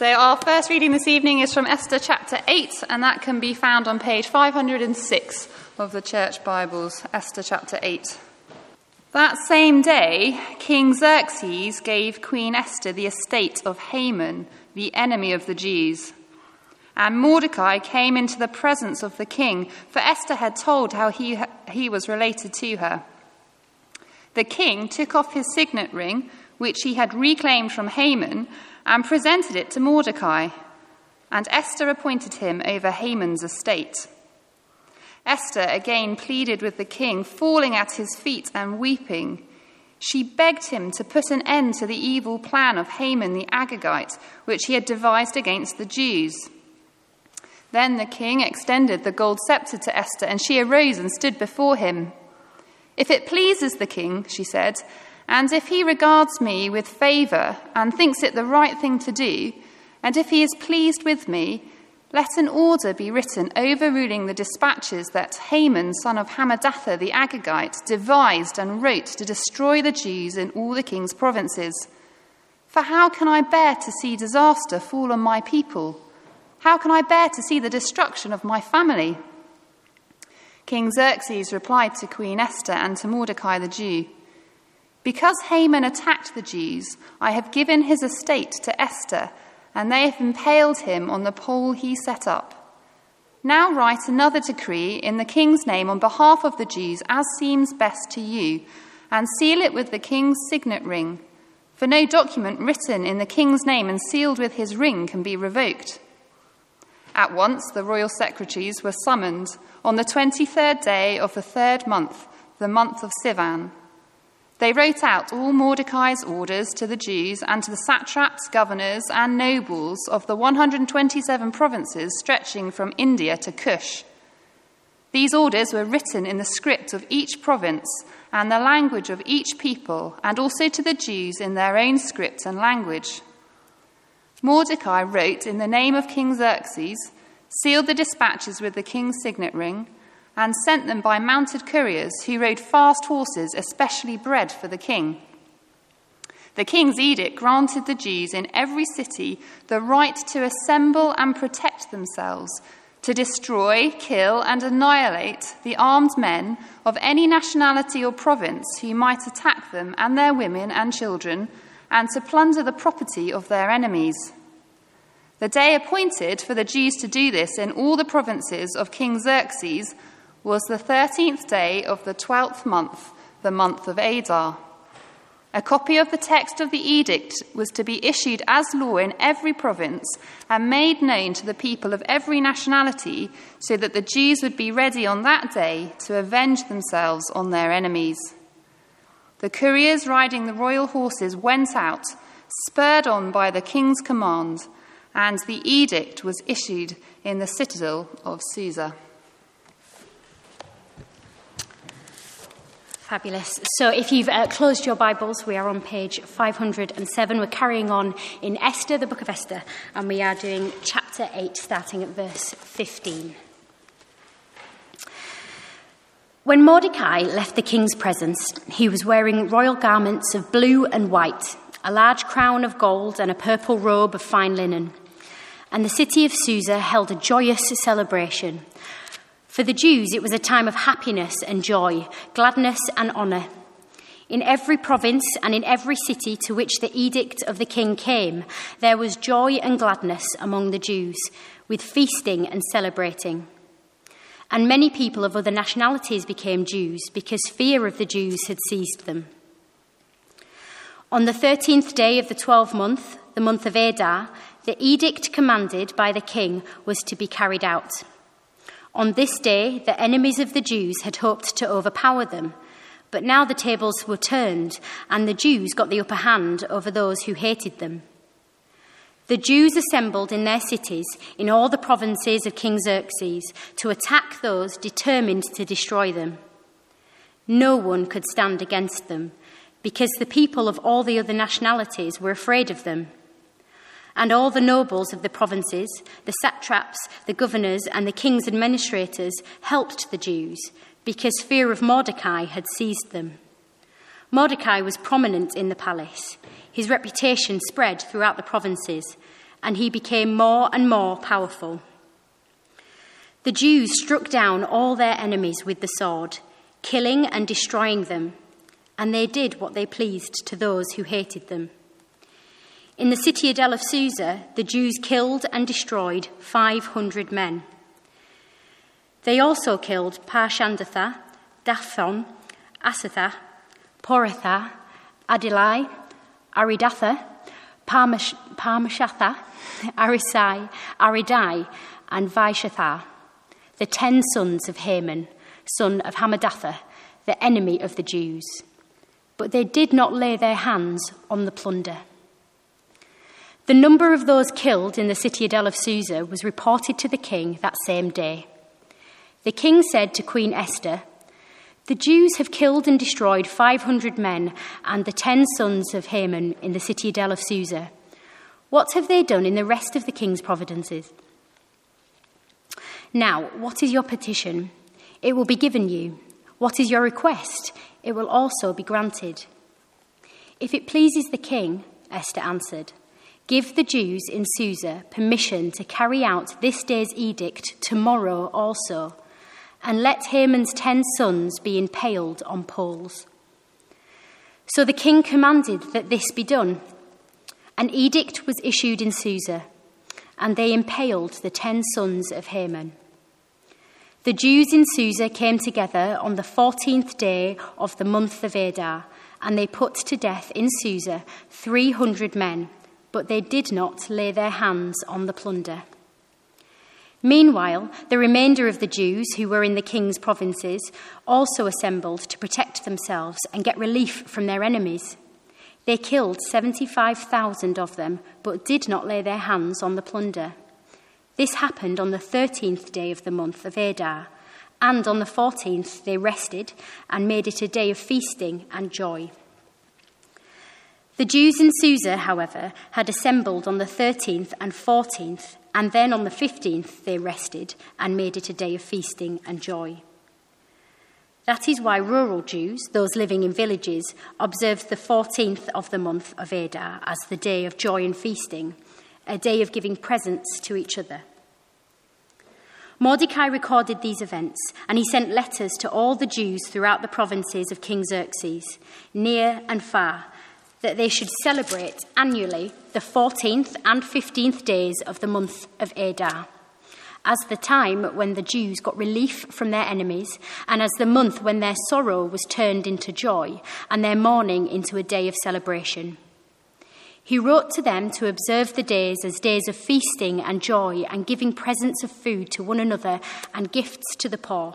So our first reading this evening is from Esther chapter 8, and that can be found on page 506 of the Church Bibles, Esther chapter 8. That same day, King Xerxes gave Queen Esther the estate of Haman, the enemy of the Jews. And Mordecai came into the presence of the king, for Esther had told how he was related to her. The king took off his signet ring, which he had reclaimed from Haman, and presented it to Mordecai. And Esther appointed him over Haman's estate. Esther again pleaded with the king, falling at his feet and weeping. She begged him to put an end to the evil plan of Haman the Agagite, which he had devised against the Jews. Then the king extended the gold scepter to Esther, and she arose and stood before him. "If it pleases the king," she said, "and if he regards me with favour and thinks it the right thing to do, and if he is pleased with me, let an order be written overruling the dispatches that Haman, son of Hammedatha the Agagite, devised and wrote to destroy the Jews in all the king's provinces. For how can I bear to see disaster fall on my people? How can I bear to see the destruction of my family?" King Xerxes replied to Queen Esther and to Mordecai the Jew, "Because Haman attacked the Jews, I have given his estate to Esther, and they have impaled him on the pole he set up. Now write another decree in the king's name on behalf of the Jews, as seems best to you, and seal it with the king's signet ring. For no document written in the king's name and sealed with his ring can be revoked." At once the royal secretaries were summoned on the 23rd day of the 3rd month, the month of Sivan. They wrote out all Mordecai's orders to the Jews and to the satraps, governors, and nobles of the 127 provinces stretching from India to Cush. These orders were written in the script of each province and the language of each people, and also to the Jews in their own script and language. Mordecai wrote in the name of King Xerxes, sealed the dispatches with the king's signet ring, and sent them by mounted couriers who rode fast horses, especially bred for the king. The king's edict granted the Jews in every city the right to assemble and protect themselves, to destroy, kill, and annihilate the armed men of any nationality or province who might attack them and their women and children, and to plunder the property of their enemies. The day appointed for the Jews to do this in all the provinces of King Xerxes was the 13th day of the 12th month, the month of Adar. A copy of the text of the edict was to be issued as law in every province and made known to the people of every nationality, so that the Jews would be ready on that day to avenge themselves on their enemies. The couriers riding the royal horses went out, spurred on by the king's command, and the edict was issued in the citadel of Susa. Fabulous. So if you've closed your Bibles, we are on page 507. We're carrying on in Esther, the book of Esther, and we are doing chapter 8, starting at verse 15. When Mordecai left the king's presence, he was wearing royal garments of blue and white, a large crown of gold and a purple robe of fine linen. And the city of Susa held a joyous celebration. For the Jews, it was a time of happiness and joy, gladness and honour. In every province and in every city to which the edict of the king came, there was joy and gladness among the Jews, with feasting and celebrating. And many people of other nationalities became Jews, because fear of the Jews had seized them. On the 13th day of the 12th month, the month of Adar, the edict commanded by the king was to be carried out. On this day, the enemies of the Jews had hoped to overpower them, but now the tables were turned, and the Jews got the upper hand over those who hated them. The Jews assembled in their cities in all the provinces of King Xerxes to attack those determined to destroy them. No one could stand against them, because the people of all the other nationalities were afraid of them. And all the nobles of the provinces, the satraps, the governors, and the king's administrators helped the Jews, because fear of Mordecai had seized them. Mordecai was prominent in the palace. His reputation spread throughout the provinces, and he became more and more powerful. The Jews struck down all their enemies with the sword, killing and destroying them, and they did what they pleased to those who hated them. In the citadel of Susa, the Jews killed and destroyed 500 men. They also killed Parshandatha, Dathon, Asatha, Poratha, Adilai, Aridatha, Parmashatha, Arisai, Aridai, and Vaishatha, the 10 sons of Haman, son of Hammedatha, the enemy of the Jews. But they did not lay their hands on the plunder. The number of those killed in the citadel of Susa was reported to the king that same day. The king said to Queen Esther, "The Jews have killed and destroyed 500 men and the 10 sons of Haman in the citadel of Susa. What have they done in the rest of the king's provinces? Now, what is your petition? It will be given you. What is your request? It will also be granted." "If it pleases the king," Esther answered, "give the Jews in Susa permission to carry out this day's edict tomorrow also, and let Haman's 10 sons be impaled on poles." So the king commanded that this be done. An edict was issued in Susa, and they impaled the 10 sons of Haman. The Jews in Susa came together on the 14th day of the month of Adar, and they put to death in Susa 300 men, but they did not lay their hands on the plunder. Meanwhile, the remainder of the Jews who were in the king's provinces also assembled to protect themselves and get relief from their enemies. They killed 75,000 of them, but did not lay their hands on the plunder. This happened on the 13th day of the month of Adar, and on the 14th they rested and made it a day of feasting and joy. The Jews in Susa, however, had assembled on the 13th and 14th, and then on the 15th they rested and made it a day of feasting and joy. That is why rural Jews, those living in villages, observed the 14th of the month of Adar as the day of joy and feasting, a day of giving presents to each other. Mordecai recorded these events, and he sent letters to all the Jews throughout the provinces of King Xerxes, near and far, that they should celebrate annually the 14th and 15th days of the month of Adar, as the time when the Jews got relief from their enemies, and as the month when their sorrow was turned into joy and their mourning into a day of celebration. He wrote to them to observe the days as days of feasting and joy and giving presents of food to one another and gifts to the poor.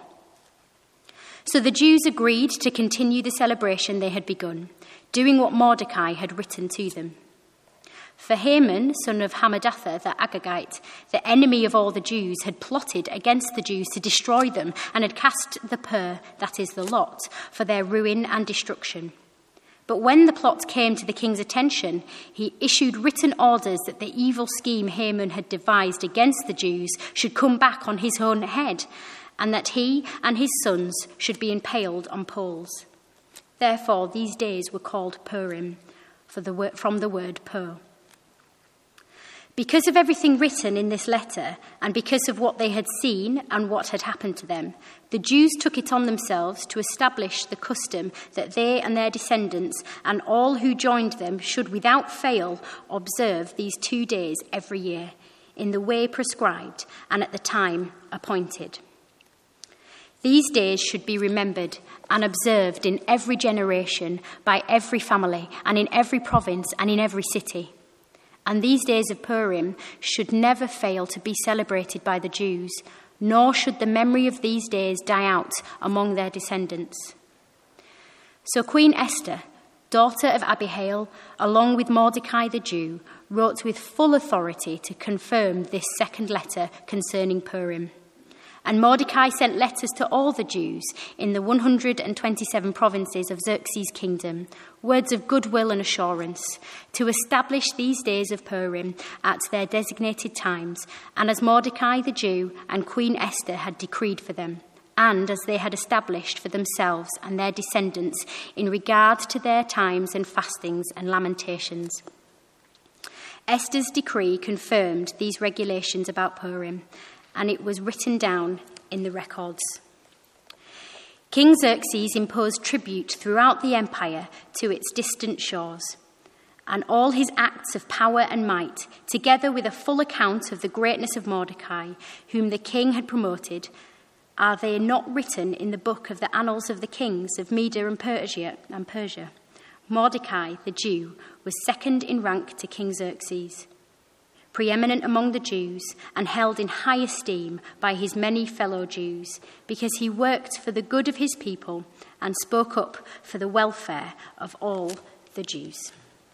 So the Jews agreed to continue the celebration they had begun, doing what Mordecai had written to them. For Haman, son of Hammedatha the Agagite, the enemy of all the Jews, had plotted against the Jews to destroy them and had cast the pur, that is the lot, for their ruin and destruction. But when the plot came to the king's attention, he issued written orders that the evil scheme Haman had devised against the Jews should come back on his own head, and that he and his sons should be impaled on poles. Therefore, these days were called Purim, from the word pur. Because of everything written in this letter, and because of what they had seen and what had happened to them, the Jews took it on themselves to establish the custom that they and their descendants and all who joined them should without fail observe these 2 days every year, in the way prescribed and at the time appointed. These days should be remembered and observed in every generation, by every family, and in every province and in every city. And these days of Purim should never fail to be celebrated by the Jews, nor should the memory of these days die out among their descendants. So Queen Esther, daughter of Abihail, along with Mordecai the Jew, wrote with full authority to confirm this second letter concerning Purim. And Mordecai sent letters to all the Jews in the 127 provinces of Xerxes' kingdom, words of goodwill and assurance, to establish these days of Purim at their designated times, and as Mordecai the Jew and Queen Esther had decreed for them, and as they had established for themselves and their descendants in regard to their times and fastings and lamentations. Esther's decree confirmed these regulations about Purim, and it was written down in the records. King Xerxes imposed tribute throughout the empire to its distant shores, and all his acts of power and might, together with a full account of the greatness of Mordecai, whom the king had promoted, are they not written in the book of the annals of the kings of Media and Persia? Mordecai, the Jew, was second in rank to King Xerxes, preeminent among the Jews and held in high esteem by his many fellow Jews, because he worked for the good of his people and spoke up for the welfare of all the Jews.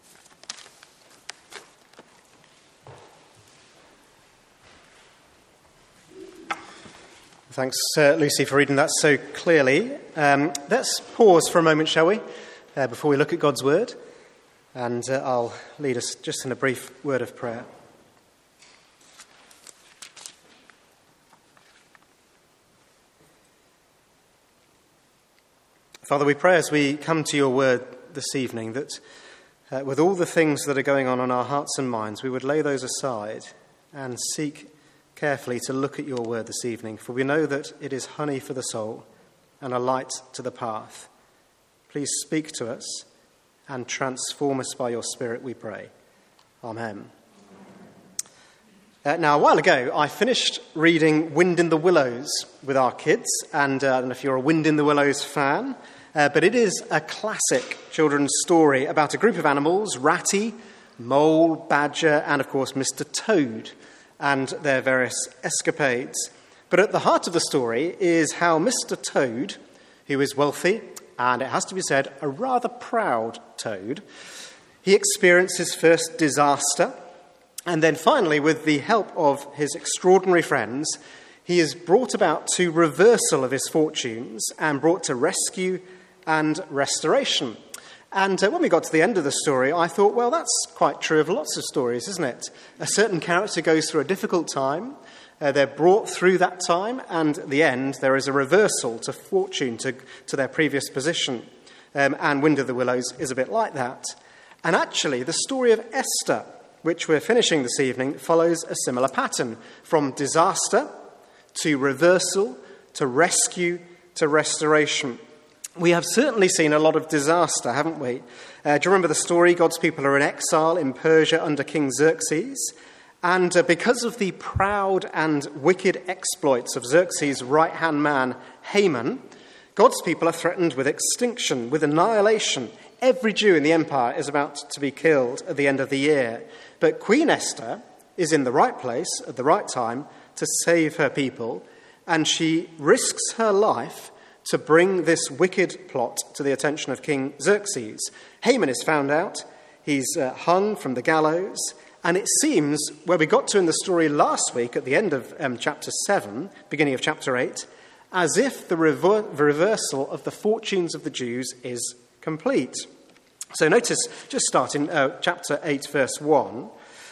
Thanks, Lucy, for reading that so clearly. Let's pause for a moment, shall we, before we look at God's word. And I'll lead us just in a brief word of prayer. Father, we pray as we come to your word this evening that with all the things that are going on in our hearts and minds, we would lay those aside and seek carefully to look at your word this evening, for we know that it is honey for the soul and a light to the path. Please speak to us and transform us by your Spirit, we pray. Amen. Now, a while ago, I finished reading Wind in the Willows with our kids, and I don't know if you're a Wind in the Willows fan, but it is a classic children's story about a group of animals, Ratty, Mole, Badger, and of course Mr. Toad, and their various escapades. But at the heart of the story is how Mr. Toad, who is wealthy, and it has to be said, a rather proud toad, he experienced his first disaster, and then finally, with the help of his extraordinary friends, he is brought about to reversal of his fortunes and brought to rescue and restoration. And when we got to the end of the story, I thought, well, that's quite true of lots of stories, isn't it? A certain character goes through a difficult time, they're brought through that time, and at the end, there is a reversal to fortune, to their previous position. And Wind of the Willows is a bit like that. And actually, the story of Esther, which we're finishing this evening, follows a similar pattern, from disaster to reversal to rescue to restoration. We have certainly seen a lot of disaster, haven't we? Do you remember the story? God's people are in exile in Persia under King Xerxes. And because of the proud and wicked exploits of Xerxes' right-hand man, Haman, God's people are threatened with extinction, with annihilation. Every Jew in the empire is about to be killed at the end of the year. But Queen Esther is in the right place at the right time to save her people, and she risks her life to bring this wicked plot to the attention of King Xerxes. Haman is found out, he's hung from the gallows, and it seems, where we got to in the story last week at the end of chapter 7, beginning of chapter 8, as if the reversal of the fortunes of the Jews is complete. So notice, just start in chapter 8, verse 1,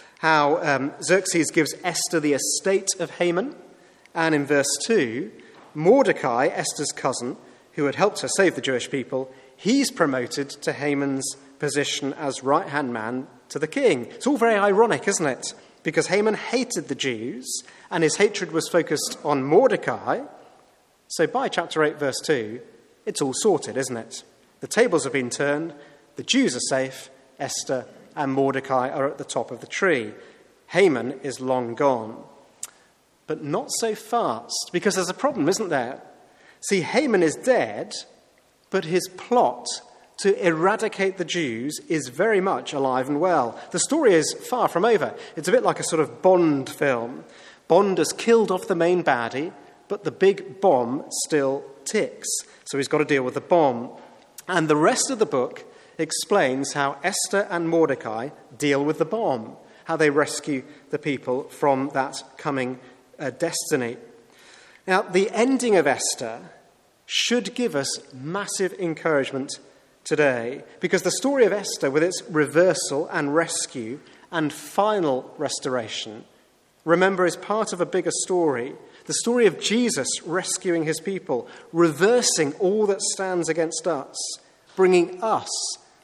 how Xerxes gives Esther the estate of Haman, and in verse 2, Mordecai, Esther's cousin, who had helped her save the Jewish people, he's promoted to Haman's position as right-hand man to the king. It's all very ironic, isn't it? Because Haman hated the Jews, and his hatred was focused on Mordecai. So by chapter 8, verse 2, it's all sorted, isn't it? The tables have been turned, the Jews are safe, Esther and Mordecai are at the top of the tree. Haman is long gone. But not so fast, because there's a problem, isn't there? See, Haman is dead, but his plot to eradicate the Jews is very much alive and well. The story is far from over. It's a bit like a sort of Bond film. Bond has killed off the main baddie, but the big bomb still ticks. So he's got to deal with the bomb. And the rest of the book explains how Esther and Mordecai deal with the bomb, how they rescue the people from that coming destiny. Now, the ending of Esther should give us massive encouragement today, because the story of Esther, with its reversal and rescue and final restoration, remember, is part of a bigger story. The story of Jesus rescuing his people, reversing all that stands against us, bringing us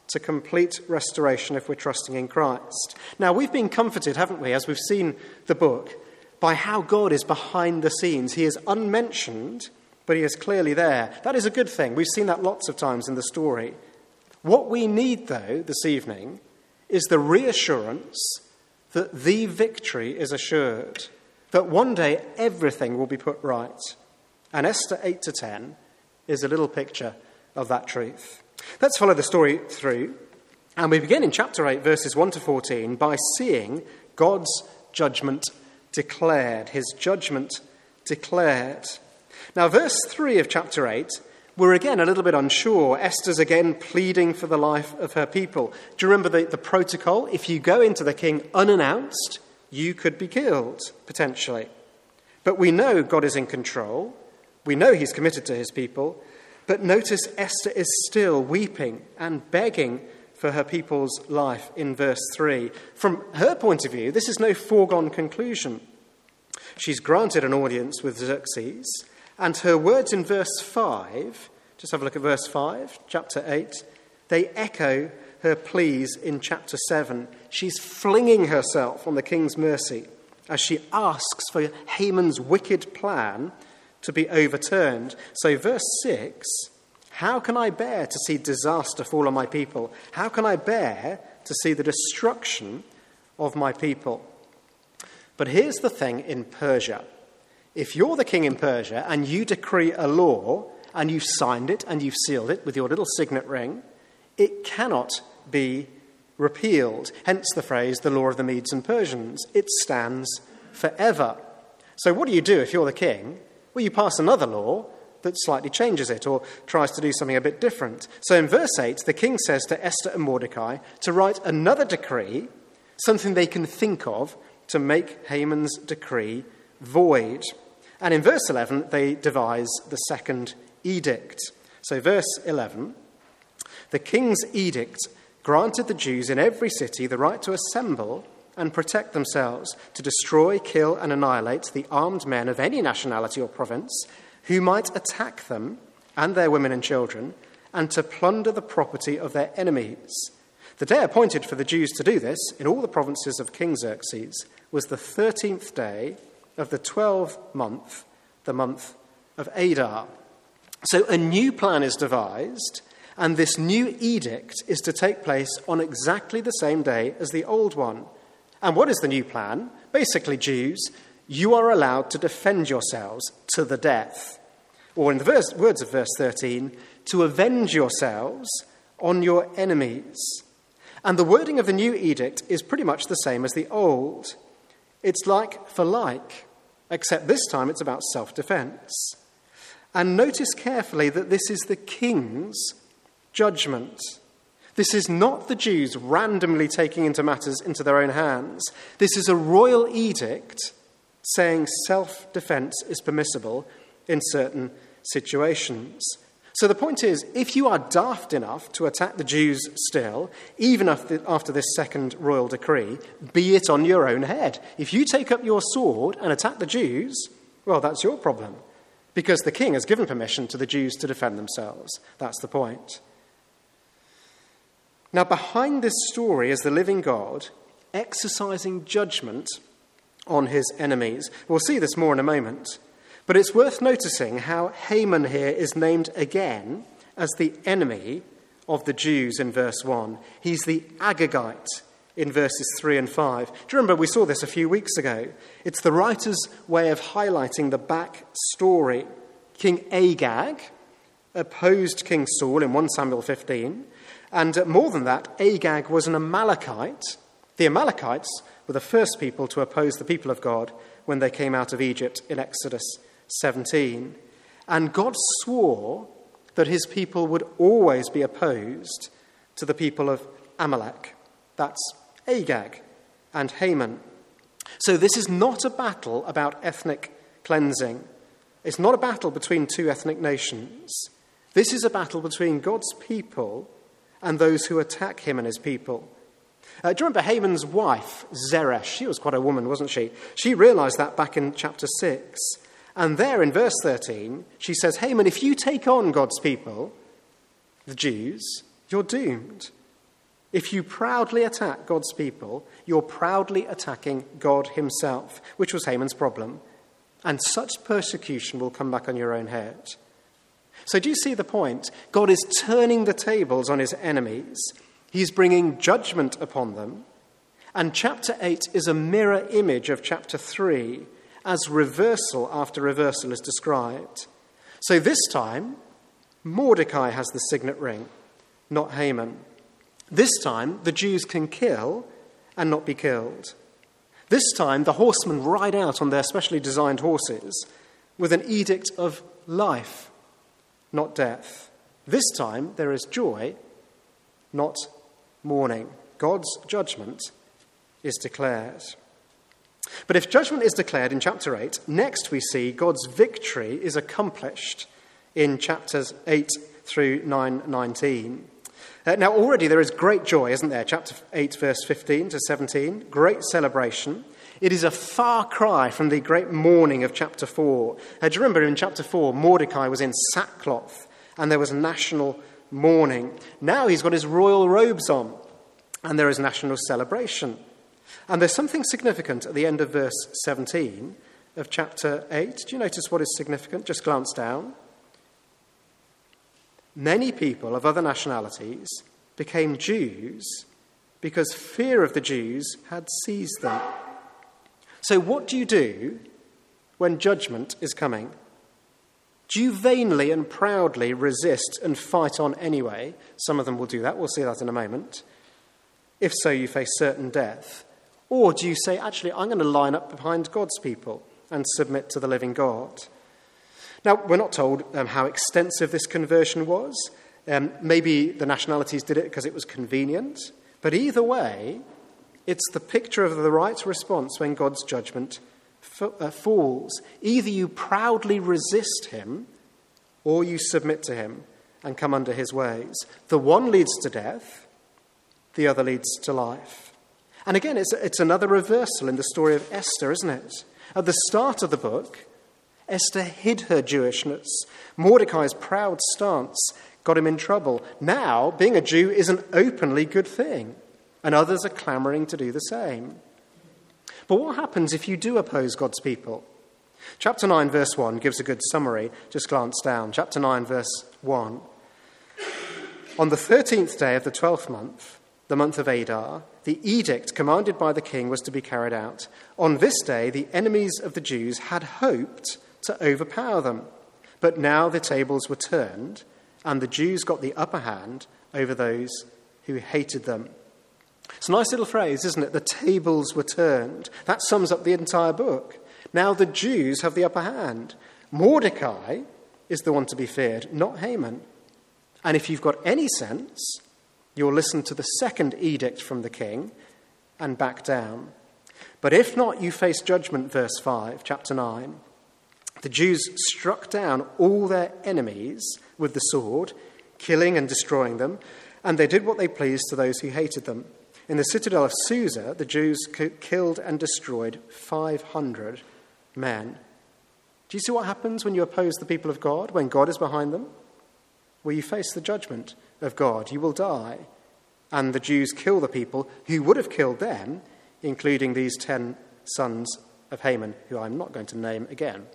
to complete restoration if we're trusting in Christ. Now, we've been comforted, haven't we, as we've seen the book, by how God is behind the scenes. He is unmentioned, but he is clearly there. That is a good thing. We've seen that lots of times in the story. What we need, though, this evening, is the reassurance that the victory is assured, that one day everything will be put right. And Esther 8-10 is a little picture of that truth. Let's follow the story through, and we begin in chapter 8, verses 1-14, by seeing God's judgment declared, his judgment declared. Now, verse 3 of chapter 8, we're again a little bit unsure. Esther's again pleading for the life of her people. Do you remember the protocol? If you go into the king unannounced, you could be killed, potentially. But we know God is in control. We know he's committed to his people. But notice Esther is still weeping and begging for her people's life in verse 3. From her point of view, this is no foregone conclusion. She's granted an audience with Xerxes, and her words in verse 5, just have a look at verse 5, chapter 8, they echo her pleas in chapter 7. She's flinging herself on the king's mercy as she asks for Haman's wicked plan to be overturned. So verse 6, how can I bear to see disaster fall on my people? How can I bear to see the destruction of my people? But here's the thing in Persia. If you're the king in Persia and you decree a law and you've signed it and you've sealed it with your little signet ring, it cannot be repealed. Hence the phrase, the law of the Medes and Persians. It stands forever. So what do you do if you're the king? Well, you pass another law that slightly changes it or tries to do something a bit different. So in verse 8, the king says to Esther and Mordecai to write another decree, something they can think of to make Haman's decree void. And in verse 11, they devise the second edict. So verse 11, the king's edict granted the Jews in every city the right to assemble and protect themselves, to destroy, kill, and annihilate the armed men of any nationality or province who might attack them and their women and children, and to plunder the property of their enemies. The day appointed for the Jews to do this in all the provinces of King Xerxes was the 13th day of the 12th month, the month of Adar. So a new plan is devised, and this new edict is to take place on exactly the same day as the old one. And what is the new plan? Basically, Jews, you are allowed to defend yourselves to the death. Or in the words of verse 13, to avenge yourselves on your enemies. And the wording of the new edict is pretty much the same as the old. It's like for like, except this time it's about self-defense. And notice carefully that this is the king's judgment. This is not the Jews randomly taking into matters into their own hands. This is a royal edict saying self-defense is permissible in certain situations. So the point is, if you are daft enough to attack the Jews still, even after this second royal decree, be it on your own head. If you take up your sword and attack the Jews, well, that's your problem, because the king has given permission to the Jews to defend themselves. That's the point. Now, behind this story is the living God exercising judgment on his enemies. We'll see this more in a moment. But it's worth noticing how Haman here is named again as the enemy of the Jews in verse 1. He's the Agagite in verses 3 and 5. Do you remember we saw this a few weeks ago? It's the writer's way of highlighting the back story. King Agag opposed King Saul in 1 Samuel 15. And more than that, Agag was an Amalekite. The Amalekites were the first people to oppose the people of God when they came out of Egypt in Exodus 17. And God swore that his people would always be opposed to the people of Amalek. That's Agag and Haman. So this is not a battle about ethnic cleansing. It's not a battle between two ethnic nations. This is a battle between God's people and those who attack him and his people. Do you remember Haman's wife, Zeresh? She was quite a woman, wasn't she? She realized that back in chapter 6. And there in verse 13, she says, Haman, if you take on God's people, the Jews, you're doomed. If you proudly attack God's people, you're proudly attacking God himself, which was Haman's problem. And such persecution will come back on your own head. So do you see the point? God is turning the tables on his enemies. He's bringing judgment upon them. And chapter 8 is a mirror image of chapter 3, as reversal after reversal is described. So this time, Mordecai has the signet ring, not Haman. This time, the Jews can kill and not be killed. This time, the horsemen ride out on their specially designed horses with an edict of life, not death. This time, there is joy, not mourning. God's judgment is declared. But if judgment is declared in chapter 8, next we see God's victory is accomplished in chapters 8 through 9:19. Now already there is great joy, isn't there? Chapter 8, verse 15 to 17, great celebration. It is a far cry from the great mourning of chapter 4. Do you remember in chapter 4, Mordecai was in sackcloth and there was national mourning. Now he's got his royal robes on and there is national celebration. And there's something significant at the end of verse 17 of chapter 8. Do you notice what is significant? Just glance down. Many people of other nationalities became Jews because fear of the Jews had seized them. So what do you do when judgment is coming? Do you vainly and proudly resist and fight on anyway? Some of them will do that. We'll see that in a moment. If so, you face certain death. Or do you say, actually, I'm going to line up behind God's people and submit to the living God? Now, we're not told how extensive this conversion was. Maybe the nationalities did it because it was convenient. But either way, it's the picture of the right response when God's judgment falls. Either you proudly resist him or you submit to him and come under his ways. The one leads to death, the other leads to life. And again, it's another reversal in the story of Esther, isn't it? At the start of the book, Esther hid her Jewishness. Mordecai's proud stance got him in trouble. Now, being a Jew is an openly good thing, and others are clamoring to do the same. But what happens if you do oppose God's people? Chapter 9, verse 1 gives a good summary. Just glance down. Chapter 9, verse 1. On the 13th day of the 12th month, the month of Adar, the edict commanded by the king was to be carried out. On this day, the enemies of the Jews had hoped to overpower them. But now the tables were turned, and the Jews got the upper hand over those who hated them. It's a nice little phrase, isn't it? The tables were turned. That sums up the entire book. Now the Jews have the upper hand. Mordecai is the one to be feared, not Haman. And if you've got any sense, you'll listen to the second edict from the king and back down. But if not, you face judgment, verse 5, chapter 9. The Jews struck down all their enemies with the sword, killing and destroying them, and they did what they pleased to those who hated them. In the citadel of Susa, the Jews killed and destroyed 500 men. Do you see what happens when you oppose the people of God, when God is behind them? Well, you face the judgment of God. You will die. And the Jews kill the people who would have killed them, including these 10 sons of Haman, who I'm not going to name again.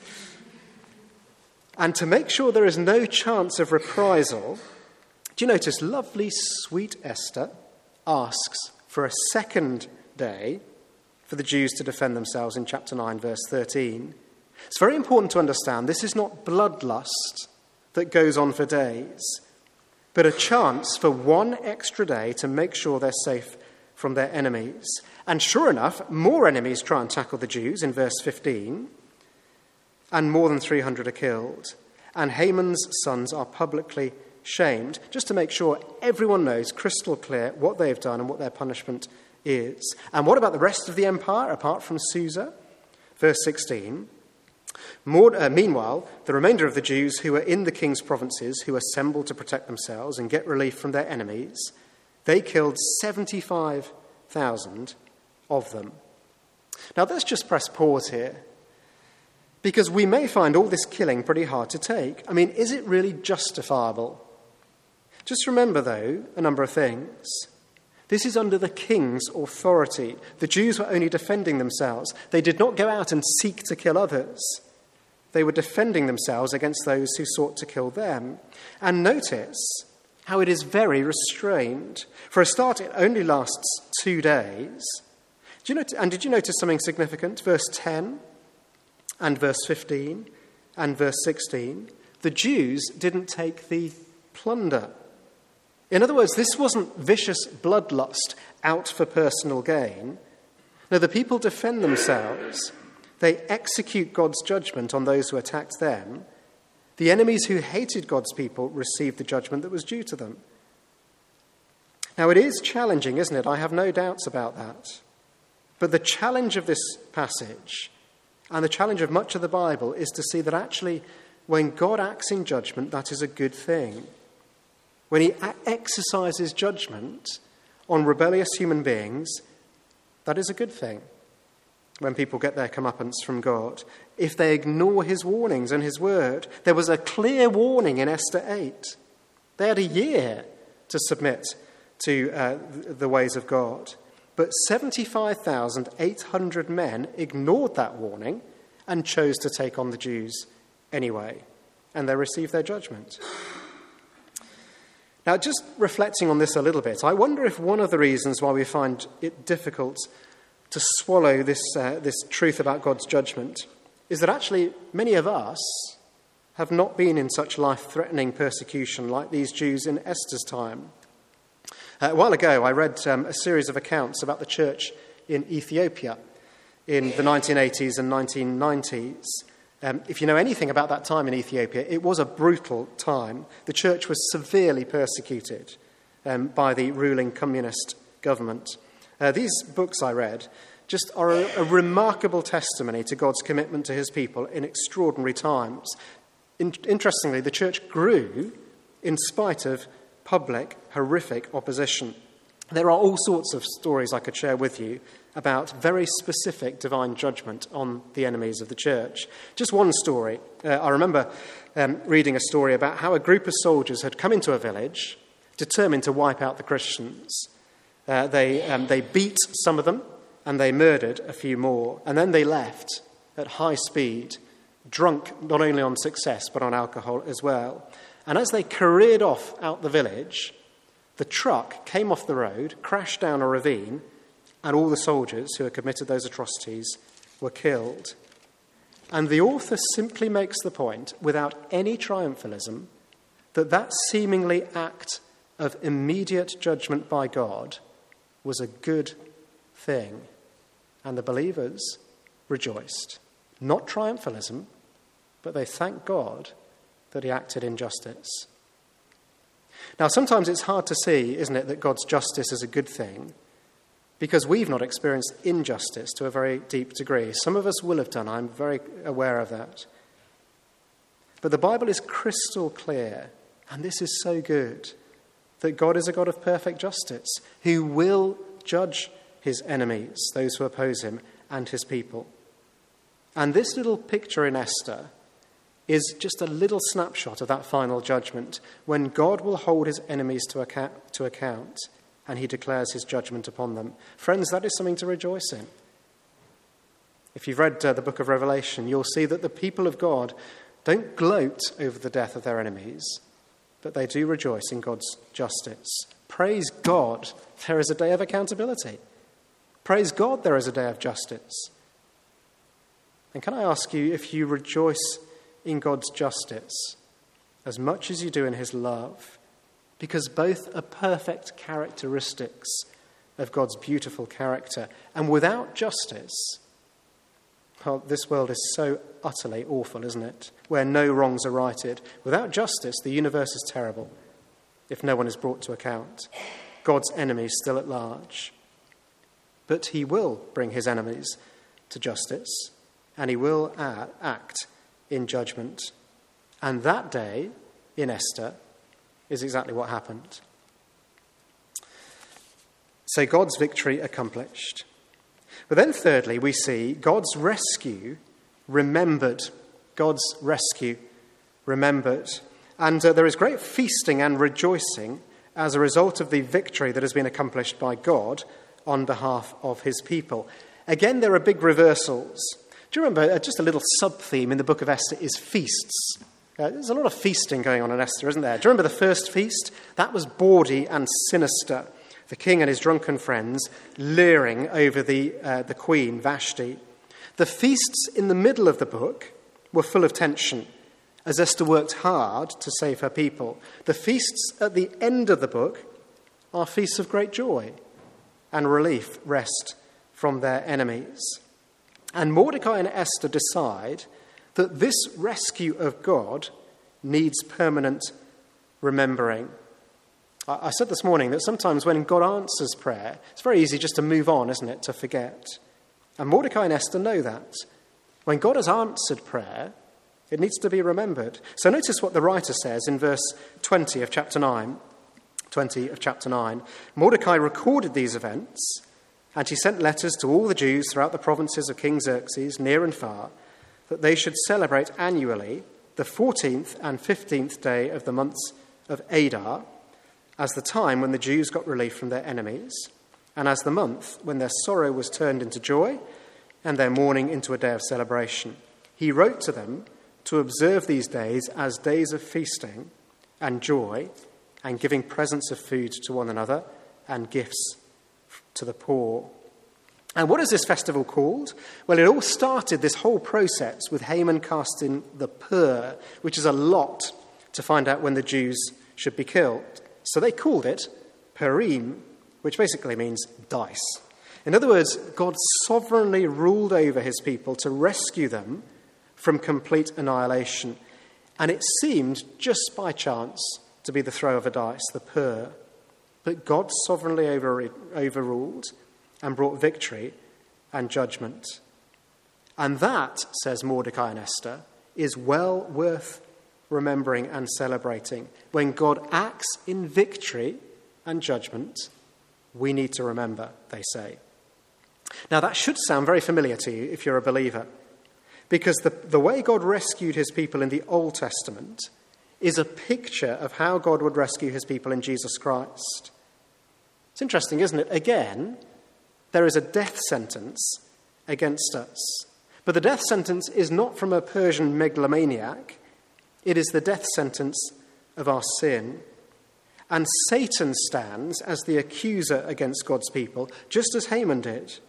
And to make sure there is no chance of reprisal, do you notice lovely, sweet Esther asks for a second day for the Jews to defend themselves in chapter 9, verse 13. It's very important to understand this is not bloodlust that goes on for days, but a chance for one extra day to make sure they're safe from their enemies. And sure enough, more enemies try and tackle the Jews in verse 15, and more than 300 are killed. And Haman's sons are publicly shamed, just to make sure everyone knows crystal clear what they've done and what their punishment is. And what about the rest of the empire, apart from Susa? Verse 16. Meanwhile, the remainder of the Jews who were in the king's provinces, who assembled to protect themselves and get relief from their enemies, they killed 75,000 of them. Now let's just press pause here, because we may find all this killing pretty hard to take. I mean, is it really justifiable? Just remember, though, a number of things. This is under the king's authority. The Jews were only defending themselves. They did not go out and seek to kill others. They were defending themselves against those who sought to kill them. And notice how it is very restrained. For a start, it only lasts 2 days. Did you notice something significant? Verse 10 and verse 15 and verse 16. The Jews didn't take the plunder. In other words, this wasn't vicious bloodlust out for personal gain. No, the people defend themselves. They execute God's judgment on those who attacked them. The enemies who hated God's people received the judgment that was due to them. Now, it is challenging, isn't it? I have no doubts about that. But the challenge of this passage and the challenge of much of the Bible is to see that actually when God acts in judgment, that is a good thing. When he exercises judgment on rebellious human beings, that is a good thing. When people get their comeuppance from God, if they ignore his warnings and his word, there was a clear warning in Esther 8. They had a year to submit to the ways of God. But 75,800 men ignored that warning and chose to take on the Jews anyway. And they received their judgment. Now, just reflecting on this a little bit, I wonder if one of the reasons why we find it difficult to swallow this truth about God's judgment is that actually many of us have not been in such life-threatening persecution like these Jews in Esther's time. A while ago, I read a series of accounts about the church in Ethiopia in the 1980s and 1990s. If you know anything about that time in Ethiopia, it was a brutal time. The church was severely persecuted by the ruling communist government. These books I read just are a remarkable testimony to God's commitment to his people in extraordinary times. Interestingly, the church grew in spite of public, horrific opposition. There are all sorts of stories I could share with you about very specific divine judgment on the enemies of the church. Just one story. I remember reading a story about how a group of soldiers had come into a village determined to wipe out the Christians. They beat some of them and they murdered a few more. And then they left at high speed, drunk not only on success but on alcohol as well. And as they careered off out the village, the truck came off the road, crashed down a ravine, and all the soldiers who had committed those atrocities were killed. And the author simply makes the point, without any triumphalism, that seemingly act of immediate judgment by God was a good thing. And the believers rejoiced. Not triumphalism, but they thanked God that he acted in justice. Now, sometimes it's hard to see, isn't it, that God's justice is a good thing, because we've not experienced injustice to a very deep degree. Some of us will have done, I'm very aware of that. But the Bible is crystal clear, and this is so good, that God is a God of perfect justice, who will judge his enemies, those who oppose him, and his people. And this little picture in Esther is just a little snapshot of that final judgment, when God will hold his enemies to account, and he declares his judgment upon them. Friends, that is something to rejoice in. If you've read the book of Revelation, you'll see that the people of God don't gloat over the death of their enemies, but they do rejoice in God's justice. Praise God, there is a day of accountability. Praise God, there is a day of justice. And can I ask you if you rejoice in God's justice as much as you do in his love? Because both are perfect characteristics of God's beautiful character. And without justice, well, this world is so utterly awful, isn't it? Where no wrongs are righted. Without justice, the universe is terrible if no one is brought to account. God's enemies still at large. But he will bring his enemies to justice, and he will act in judgment. And that day in Esther is exactly what happened. So God's victory accomplished. But then thirdly, we see God's rescue remembered. God's rescue remembered. And there is great feasting and rejoicing as a result of the victory that has been accomplished by God on behalf of his people. Again, there are big reversals. Do you remember, just a little sub-theme in the book of Esther is feasts. There's a lot of feasting going on in Esther, isn't there? Do you remember the first feast? That was bawdy and sinister. The king and his drunken friends leering over the queen, Vashti. The feasts in the middle of the book were full of tension, as Esther worked hard to save her people. The feasts at the end of the book are feasts of great joy and relief, rest from their enemies. And Mordecai and Esther decide that this rescue of God needs permanent remembering. I said this morning that sometimes when God answers prayer, it's very easy just to move on, isn't it, to forget. And Mordecai and Esther know that. When God has answered prayer, it needs to be remembered. So notice what the writer says in verse 20 of chapter 9. Mordecai recorded these events, and he sent letters to all the Jews throughout the provinces of King Xerxes, near and far, that they should celebrate annually the 14th and 15th day of the months of Adar, as the time when the Jews got relief from their enemies, and as the month when their sorrow was turned into joy and their mourning into a day of celebration. He wrote to them to observe these days as days of feasting and joy and giving presents of food to one another and gifts to the poor. And what is this festival called? Well, it all started, this whole process, with Haman casting the pur, which is a lot to find out when the Jews should be killed. So they called it Purim, which basically means dice. In other words, God sovereignly ruled over his people to rescue them from complete annihilation. And it seemed, just by chance, to be the throw of a dice, the pur. But God sovereignly overruled and brought victory and judgment. And that, says Mordecai and Esther, is well worth remembering and celebrating. When God acts in victory and judgment, we need to remember, they say. Now, that should sound very familiar to you if you're a believer, because the way God rescued his people in the Old Testament is a picture of how God would rescue his people in Jesus Christ. It's interesting, isn't it? Again, there is a death sentence against us. But the death sentence is not from a Persian megalomaniac. It is the death sentence of our sin. And Satan stands as the accuser against God's people, just as Haman did.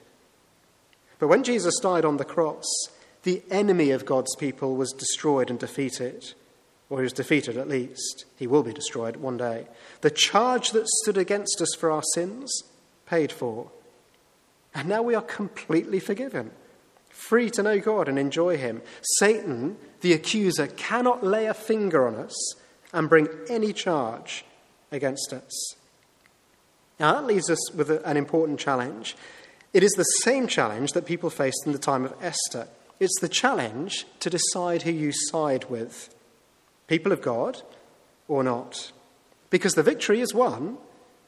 But when Jesus died on the cross, the enemy of God's people was destroyed and defeated. Or he was defeated at least. He will be destroyed one day. The charge that stood against us for our sins, paid for. And now we are completely forgiven, free to know God and enjoy him. Satan, the accuser, cannot lay a finger on us and bring any charge against us. Now that leaves us with an important challenge. It is the same challenge that people faced in the time of Esther. It's the challenge to decide who you side with, people of God or not. Because the victory is won.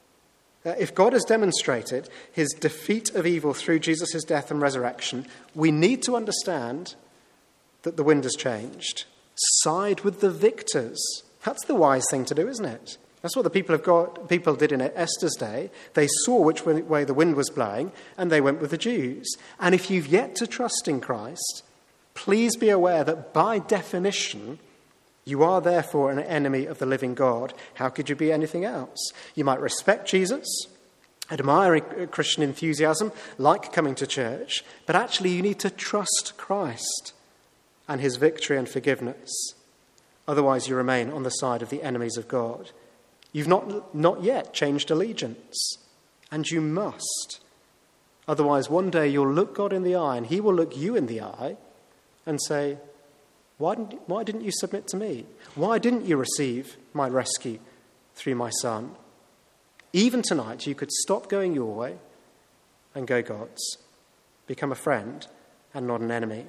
If God has demonstrated his defeat of evil through Jesus' death and resurrection, we need to understand that the wind has changed. Side with the victors. That's the wise thing to do, isn't it? That's what the people did in Esther's day. They saw which way the wind was blowing, and they went with the Jews. And if you've yet to trust in Christ, please be aware that by definition, you are therefore an enemy of the living God. How could you be anything else? You might respect Jesus, admire Christian enthusiasm, like coming to church, but actually you need to trust Christ and his victory and forgiveness. Otherwise you remain on the side of the enemies of God. You've not yet changed allegiance, and you must. Otherwise, one day you'll look God in the eye, and he will look you in the eye and say, why didn't you submit to me? Why didn't you receive my rescue through my Son? Even tonight, you could stop going your way and go God's. Become a friend and not an enemy.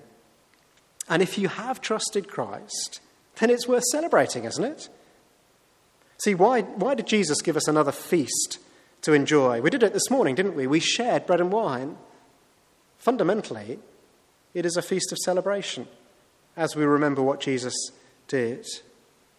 And if you have trusted Christ, then it's worth celebrating, isn't it? See, why did Jesus give us another feast to enjoy? We did it this morning, didn't we? We shared bread and wine. Fundamentally, it is a feast of celebration as we remember what Jesus did.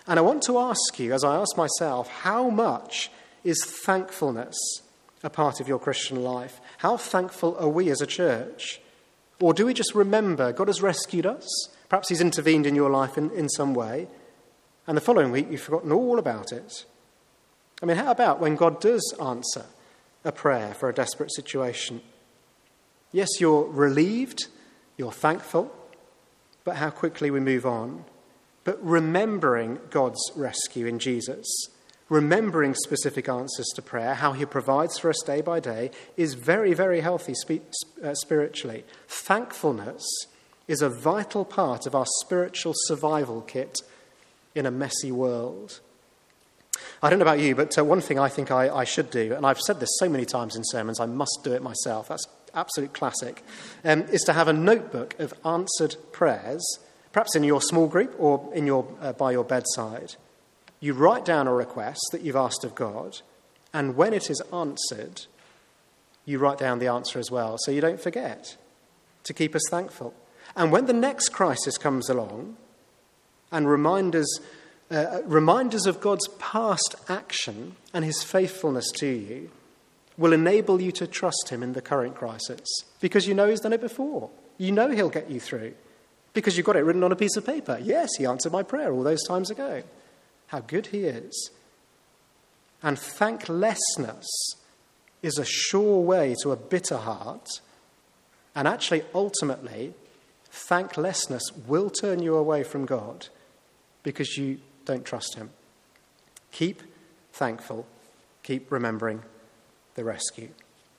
And I want to ask you, as I ask myself, how much is thankfulness a part of your Christian life? How thankful are we as a church? Or do we just remember God has rescued us? Perhaps he's intervened in your life in some way, and the following week you've forgotten all about it. I mean, how about when God does answer a prayer for a desperate situation? Yes, you're relieved, you're thankful, but how quickly we move on. But remembering God's rescue in Jesus, remembering specific answers to prayer, how he provides for us day by day, is very, very healthy spiritually. Thankfulness is a vital part of our spiritual survival kit in a messy world. I don't know about you, but one thing I think I should do, and I've said this so many times in sermons, I must do it myself, that's absolute classic, is to have a notebook of answered prayers, perhaps in your small group or in your by your bedside. You write down a request that you've asked of God, and when it is answered, you write down the answer as well, so you don't forget, to keep us thankful. And when the next crisis comes along, and reminders of God's past action and his faithfulness to you will enable you to trust him in the current crisis, because you know he's done it before. You know he'll get you through, because you've got it written on a piece of paper. Yes, he answered my prayer all those times ago. How good he is. And thanklessness is a sure way to a bitter heart, and actually, ultimately, thanklessness will turn you away from God because you don't trust him. Keep thankful. Keep remembering the rescue.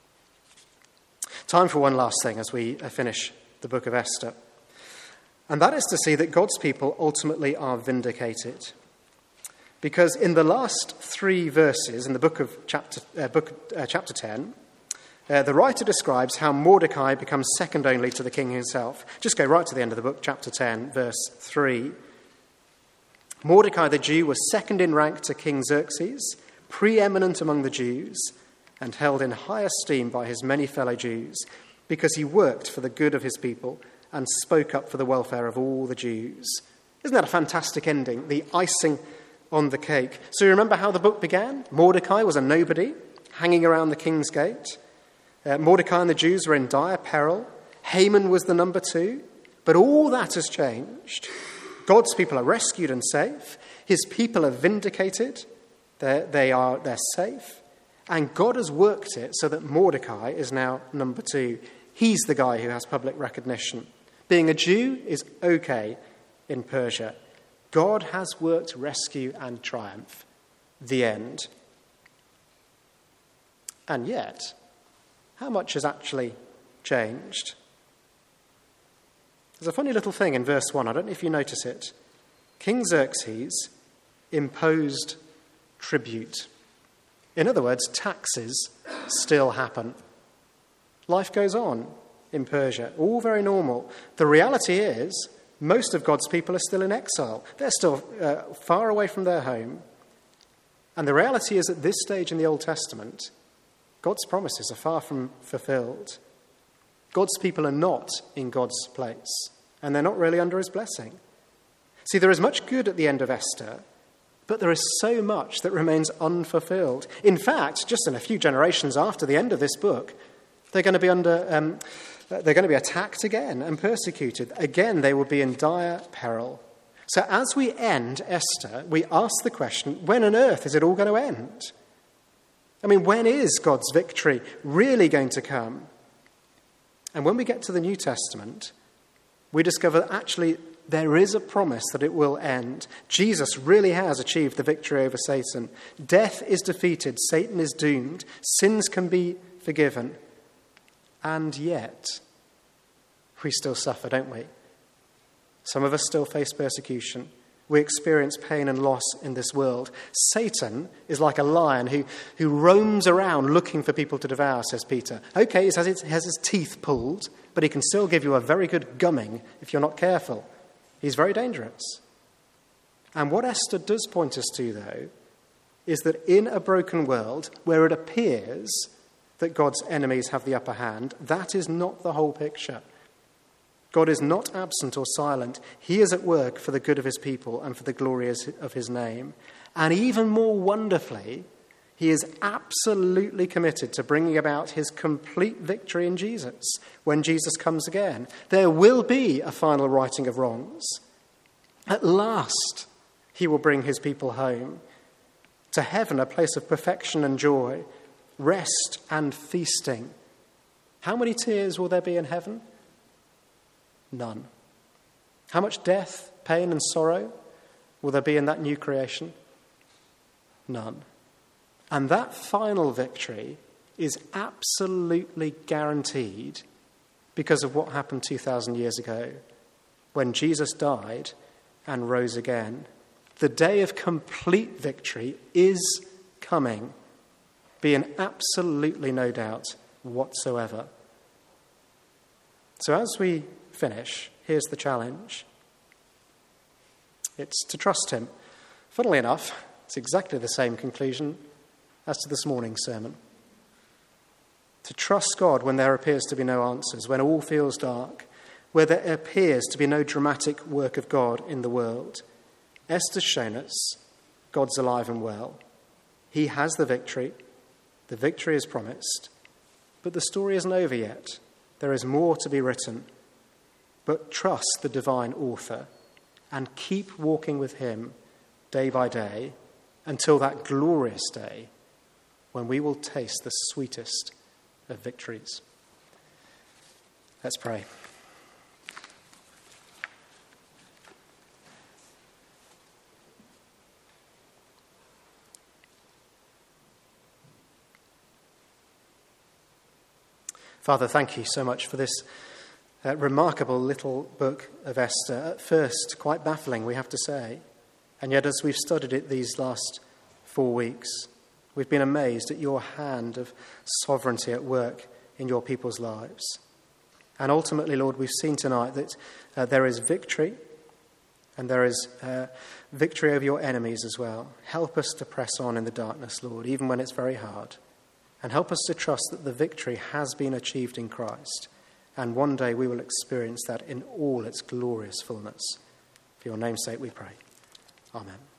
Time for one last thing as we finish the book of Esther. And that is to see that God's people ultimately are vindicated. Because in the last 3 verses in the book of chapter 10, the writer describes how Mordecai becomes second only to the king himself. Just go right to the end of the book, chapter 10, verse 3. Mordecai the Jew was second in rank to King Xerxes, preeminent among the Jews, and held in high esteem by his many fellow Jews, because he worked for the good of his people and spoke up for the welfare of all the Jews. Isn't that a fantastic ending? The icing on the cake. So you remember how the book began? Mordecai was a nobody, hanging around the king's gate. Mordecai and the Jews were in dire peril. Haman was the number 2. But all that has changed. God's people are rescued and safe. His people are vindicated. They're safe. And God has worked it so that Mordecai is now number 2. He's the guy who has public recognition. Being a Jew is okay in Persia. God has worked rescue and triumph. The end. And yet, how much has actually changed? There's a funny little thing in verse 1. I don't know if you notice it. King Xerxes imposed tribute. In other words, taxes still happen. Life goes on in Persia. All very normal. The reality is, most of God's people are still in exile. They're still far away from their home. And the reality is, at this stage in the Old Testament, God's promises are far from fulfilled. God's people are not in God's place, and they're not really under his blessing. See, there is much good at the end of Esther, but there is so much that remains unfulfilled. In fact, just in a few generations after the end of this book, they're going to be attacked again and persecuted. Again, they will be in dire peril. So as we end Esther, we ask the question, when on earth is it all going to end? I mean, when is God's victory really going to come? And when we get to the New Testament, we discover that actually there is a promise that it will end. Jesus really has achieved the victory over Satan. Death is defeated. Satan is doomed. Sins can be forgiven. And yet, we still suffer, don't we? Some of us still face persecution. We experience pain and loss in this world. Satan is like a lion who roams around looking for people to devour, says Peter. Okay, he has his teeth pulled, but he can still give you a very good gumming if you're not careful. He's very dangerous. And what Esther does point us to, though, is that in a broken world where it appears that God's enemies have the upper hand, that is not the whole picture. God is not absent or silent. He is at work for the good of his people and for the glory of his name. And even more wonderfully, he is absolutely committed to bringing about his complete victory in Jesus when Jesus comes again. There will be a final righting of wrongs. At last, he will bring his people home to heaven, a place of perfection and joy, rest and feasting. How many tears will there be in heaven? None. How much death, pain, and sorrow will there be in that new creation? None. And that final victory is absolutely guaranteed because of what happened 2,000 years ago when Jesus died and rose again. The day of complete victory is coming, be in absolutely no doubt whatsoever. So as we finish, here's the challenge. It's to trust him. Funnily enough, it's exactly the same conclusion as to this morning's sermon. To trust God when there appears to be no answers, when all feels dark, where there appears to be no dramatic work of God in the world. Esther's shown us God's alive and well. He has the victory. The victory is promised. But the story isn't over yet. There is more to be written. But trust the divine author and keep walking with him day by day until that glorious day when we will taste the sweetest of victories. Let's pray. Father, thank you so much for this remarkable little book of Esther. At first, quite baffling, we have to say. And yet, as we've studied it these last 4 weeks, we've been amazed at your hand of sovereignty at work in your people's lives. And ultimately, Lord, we've seen tonight that there is victory, and there is victory over your enemies as well. Help us to press on in the darkness, Lord, even when it's very hard. And help us to trust that the victory has been achieved in Christ. And one day we will experience that in all its glorious fullness. For your name's sake we pray. Amen.